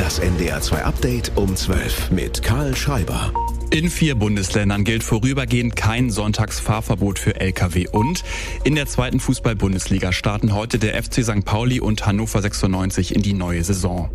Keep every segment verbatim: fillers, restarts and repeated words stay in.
Das N D R zwei Update um zwölf mit Karl Schreiber. In vier Bundesländern gilt vorübergehend kein Sonntagsfahrverbot für L K W und in der zweiten Fußball-Bundesliga starten heute der F C Sankt Pauli und Hannover sechsundneunzig in die neue Saison.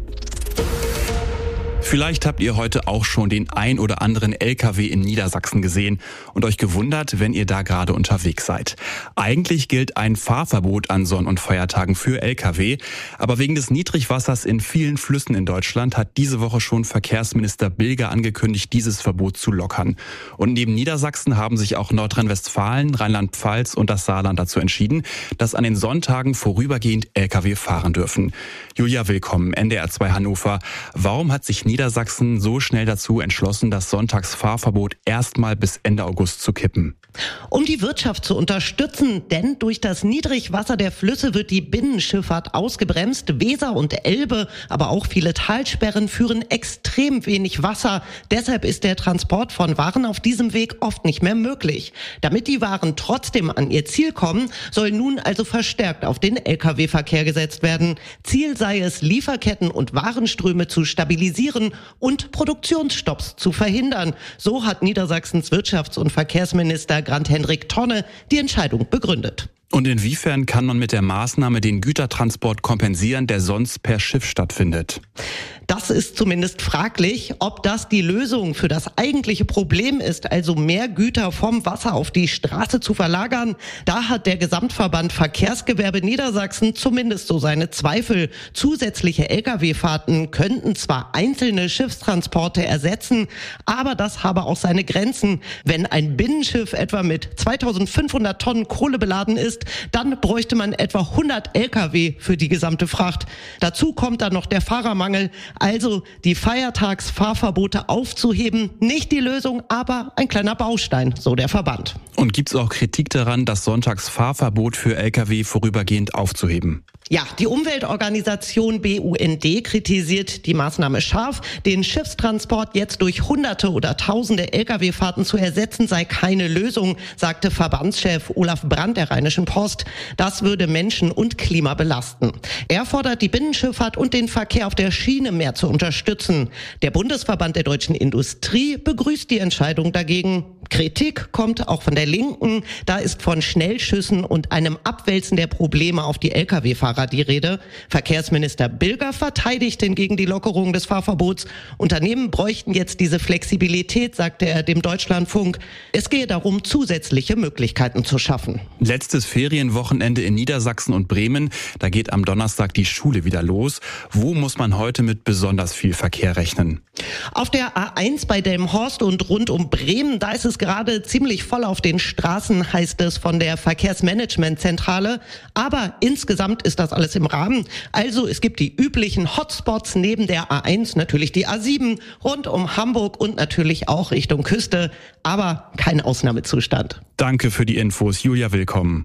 Vielleicht habt ihr heute auch schon den ein oder anderen L K W in Niedersachsen gesehen und euch gewundert, wenn ihr da gerade unterwegs seid. Eigentlich gilt ein Fahrverbot an Sonn- und Feiertagen für L K W, aber wegen des Niedrigwassers in vielen Flüssen in Deutschland hat diese Woche schon Verkehrsminister Bilger angekündigt, dieses Verbot zu lockern. Und neben Niedersachsen haben sich auch Nordrhein-Westfalen, Rheinland-Pfalz und das Saarland dazu entschieden, dass an den Sonntagen vorübergehend L K W fahren dürfen. Julia, willkommen, N D R zwei Hannover. Warum hat sich Niedersachsen so schnell dazu entschlossen, das Sonntagsfahrverbot erstmal bis Ende August zu kippen? Um die Wirtschaft zu unterstützen, denn durch das Niedrigwasser der Flüsse wird die Binnenschifffahrt ausgebremst. Weser und Elbe, aber auch viele Talsperren führen extrem wenig Wasser. Deshalb ist der Transport von Waren auf diesem Weg oft nicht mehr möglich. Damit die Waren trotzdem an ihr Ziel kommen, soll nun also verstärkt auf den L K W-Verkehr gesetzt werden. Ziel sei es, Lieferketten und Warenströme zu stabilisieren und Produktionsstopps zu verhindern. So hat Niedersachsens Wirtschafts- und Verkehrsminister Grant-Hendrik Tonne die Entscheidung begründet. Und inwiefern kann man mit der Maßnahme den Gütertransport kompensieren, der sonst per Schiff stattfindet? Das ist zumindest fraglich, ob das die Lösung für das eigentliche Problem ist, also mehr Güter vom Wasser auf die Straße zu verlagern. Da hat der Gesamtverband Verkehrsgewerbe Niedersachsen zumindest so seine Zweifel. Zusätzliche L K W-Fahrten könnten zwar einzelne Schiffstransporte ersetzen, aber das habe auch seine Grenzen. Wenn ein Binnenschiff etwa mit zweitausendfünfhundert Tonnen Kohle beladen ist, dann bräuchte man etwa hundert L K W für die gesamte Fracht. Dazu kommt dann noch der Fahrermangel. Also die Feiertagsfahrverbote aufzuheben, nicht die Lösung, aber ein kleiner Baustein, so der Verband. Und gibt es auch Kritik daran, das Sonntagsfahrverbot für L K W vorübergehend aufzuheben? Ja, die Umweltorganisation B U N D kritisiert die Maßnahme scharf. Den Schiffstransport jetzt durch Hunderte oder Tausende L K W-Fahrten zu ersetzen, sei keine Lösung, sagte Verbandschef Olaf Brandt der Rheinischen Post. Das würde Menschen und Klima belasten. Er fordert die Binnenschifffahrt und den Verkehr auf der Schiene mehr zu unterstützen. Der Bundesverband der deutschen Industrie begrüßt die Entscheidung dagegen. Kritik kommt auch von der Linken. Da ist von Schnellschüssen und einem Abwälzen der Probleme auf die L K W-Fahrer die Rede. Verkehrsminister Bilger verteidigt hingegen die Lockerung des Fahrverbots. Unternehmen bräuchten jetzt diese Flexibilität, sagte er dem Deutschlandfunk. Es gehe darum, zusätzliche Möglichkeiten zu schaffen. Letztes Ferienwochenende in Niedersachsen und Bremen. Da geht am Donnerstag die Schule wieder los. Wo muss man heute mit besonders viel Verkehr rechnen? Auf der A eins bei Delmenhorst und rund um Bremen, da ist es gerade ziemlich voll auf den Straßen, heißt es von der Verkehrsmanagementzentrale. Aber insgesamt ist das alles im Rahmen. Also es gibt die üblichen Hotspots neben der A eins, natürlich die A sieben, rund um Hamburg und natürlich auch Richtung Küste. Aber kein Ausnahmezustand. Danke für die Infos, Julia, willkommen.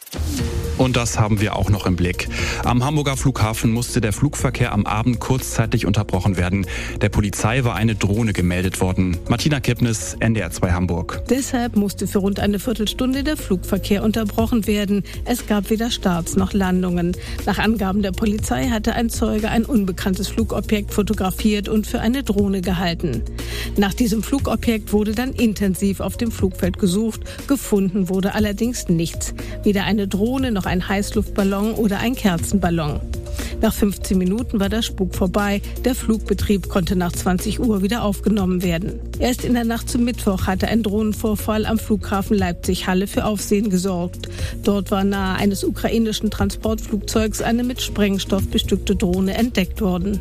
Und das haben wir auch noch im Blick. Am Hamburger Flughafen musste der Flugverkehr am Abend kurzzeitig unterbrochen werden. Der Polizei war eine Drohne gemeldet worden. Martina Kippnis, N D R zwei Hamburg. Deshalb musste für rund eine Viertelstunde der Flugverkehr unterbrochen werden. Es gab weder Starts noch Landungen. Nach Angaben der Polizei hatte ein Zeuge ein unbekanntes Flugobjekt fotografiert und für eine Drohne gehalten. Nach diesem Flugobjekt wurde dann intensiv auf dem Flugfeld gesucht. Gefunden wurde allerdings nichts. Weder eine Drohne noch ein Heißluftballon oder ein Kerzenballon. Nach fünfzehn Minuten war der Spuk vorbei. Der Flugbetrieb konnte nach zwanzig Uhr wieder aufgenommen werden. Erst in der Nacht zum Mittwoch hatte ein Drohnenvorfall am Flughafen Leipzig-Halle für Aufsehen gesorgt. Dort war nahe eines ukrainischen Transportflugzeugs eine mit Sprengstoff bestückte Drohne entdeckt worden.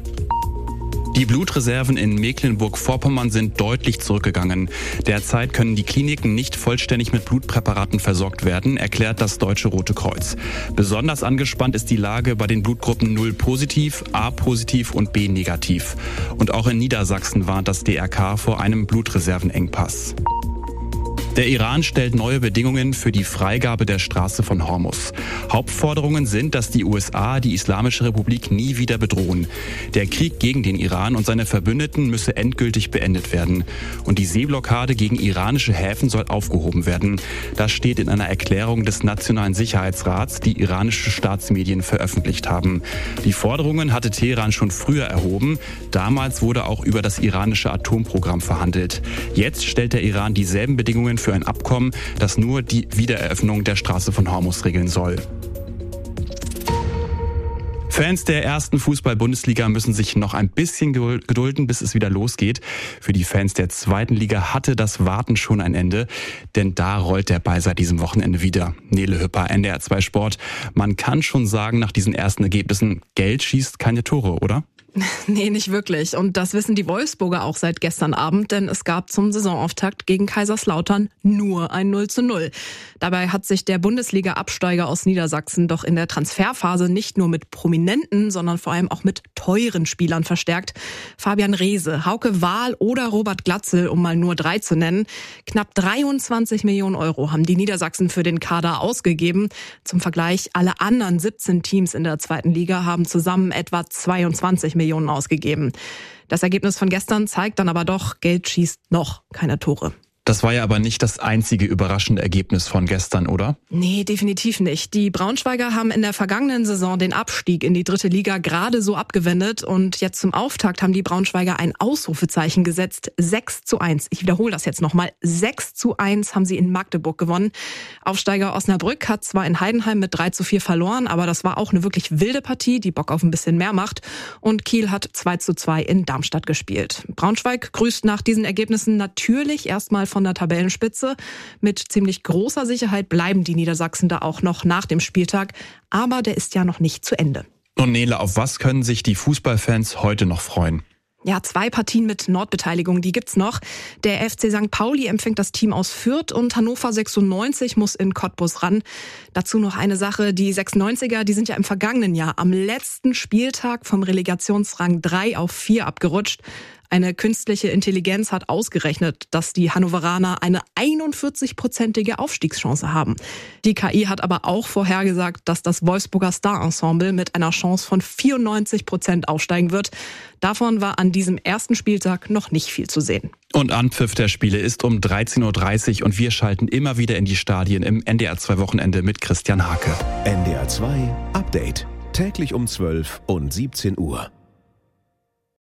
Die Blutreserven in Mecklenburg-Vorpommern sind deutlich zurückgegangen. Derzeit können die Kliniken nicht vollständig mit Blutpräparaten versorgt werden, erklärt das Deutsche Rote Kreuz. Besonders angespannt ist die Lage bei den Blutgruppen null positiv, A positiv und B negativ. Und auch in Niedersachsen warnt das D R K vor einem Blutreservenengpass. Der Iran stellt neue Bedingungen für die Freigabe der Straße von Hormuz. Hauptforderungen sind, dass die U S A die Islamische Republik nie wieder bedrohen. Der Krieg gegen den Iran und seine Verbündeten müsse endgültig beendet werden. Und die Seeblockade gegen iranische Häfen soll aufgehoben werden. Das steht in einer Erklärung des Nationalen Sicherheitsrats, die iranische Staatsmedien veröffentlicht haben. Die Forderungen hatte Teheran schon früher erhoben. Damals wurde auch über das iranische Atomprogramm verhandelt. Jetzt stellt der Iran dieselben Bedingungen für ein Abkommen, das nur die Wiedereröffnung der Straße von Hormuz regeln soll. Fans der ersten Fußball-Bundesliga müssen sich noch ein bisschen gedulden, bis es wieder losgeht. Für die Fans der zweiten Liga hatte das Warten schon ein Ende, denn da rollt der Ball seit diesem Wochenende wieder. Nele Hüpper, N D R zwei Sport. Man kann schon sagen, nach diesen ersten Ergebnissen, Geld schießt keine Tore, oder? Nee, nicht wirklich. Und das wissen die Wolfsburger auch seit gestern Abend, denn es gab zum Saisonauftakt gegen Kaiserslautern nur ein null zu null. Dabei hat sich der Bundesliga-Absteiger aus Niedersachsen doch in der Transferphase nicht nur mit prominenten, sondern vor allem auch mit teuren Spielern verstärkt. Fabian Reese, Hauke Wahl oder Robert Glatzel, um mal nur drei zu nennen. Knapp dreiundzwanzig Millionen Euro haben die Niedersachsen für den Kader ausgegeben. Zum Vergleich, alle anderen siebzehn Teams in der zweiten Liga haben zusammen etwa zweiundzwanzig Millionen ausgegeben. Das Ergebnis von gestern zeigt dann aber doch, Geld schießt noch keine Tore. Das war ja aber nicht das einzige überraschende Ergebnis von gestern, oder? Nee, definitiv nicht. Die Braunschweiger haben in der vergangenen Saison den Abstieg in die dritte Liga gerade so abgewendet und jetzt zum Auftakt haben die Braunschweiger ein Ausrufezeichen gesetzt. sechs zu eins. Ich wiederhole das jetzt nochmal. sechs zu eins haben sie in Magdeburg gewonnen. Aufsteiger Osnabrück hat zwar in Heidenheim mit drei zu vier verloren, aber das war auch eine wirklich wilde Partie, die Bock auf ein bisschen mehr macht. Und Kiel hat zwei zu zwei in Darmstadt gespielt. Braunschweig grüßt nach diesen Ergebnissen natürlich erstmal von der Tabellenspitze. Mit ziemlich großer Sicherheit bleiben die Niedersachsen da auch noch nach dem Spieltag. Aber der ist ja noch nicht zu Ende. Und Nele, auf was können sich die Fußballfans heute noch freuen? Ja, zwei Partien mit Nordbeteiligung, die gibt's noch. Der F C Sankt Pauli empfängt das Team aus Fürth und Hannover sechsundneunzig muss in Cottbus ran. Dazu noch eine Sache, die sechsundneunziger, die sind ja im vergangenen Jahr am letzten Spieltag vom Relegationsrang drei auf vier abgerutscht. Eine künstliche Intelligenz hat ausgerechnet, dass die Hannoveraner eine einundvierzig-prozentige Aufstiegschance haben. Die K I hat aber auch vorhergesagt, dass das Wolfsburger Star-Ensemble mit einer Chance von vierundneunzig Prozent aufsteigen wird. Davon war an diesem ersten Spieltag noch nicht viel zu sehen. Und Anpfiff der Spiele ist um dreizehn Uhr dreißig und wir schalten immer wieder in die Stadien im N D R zwei Wochenende mit Christian Hake. N D R zwei Update. Täglich um zwölf und siebzehn Uhr.